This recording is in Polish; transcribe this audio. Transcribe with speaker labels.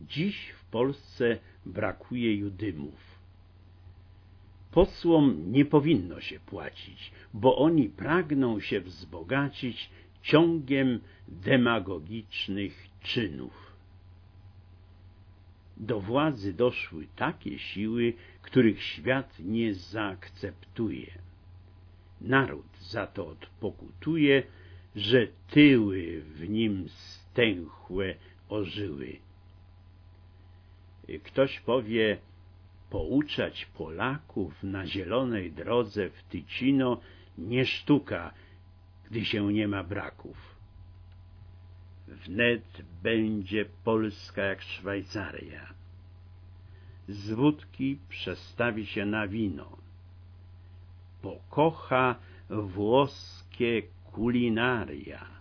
Speaker 1: Dziś w Polsce brakuje judymów. Posłom nie powinno się płacić, bo oni pragną się wzbogacić ciągiem demagogicznych czynów. Do władzy doszły takie siły, których świat nie zaakceptuje. Naród za to odpokutuje, że tyły w nim stęchłe ożyły. Ktoś powie, pouczać Polaków na zielonej drodze w Tycino nie sztuka, gdy się nie ma braków. Wnet będzie Polska jak Szwajcaria. Z wódki przestawi się na wino. Pokocha włoskie kulinaria.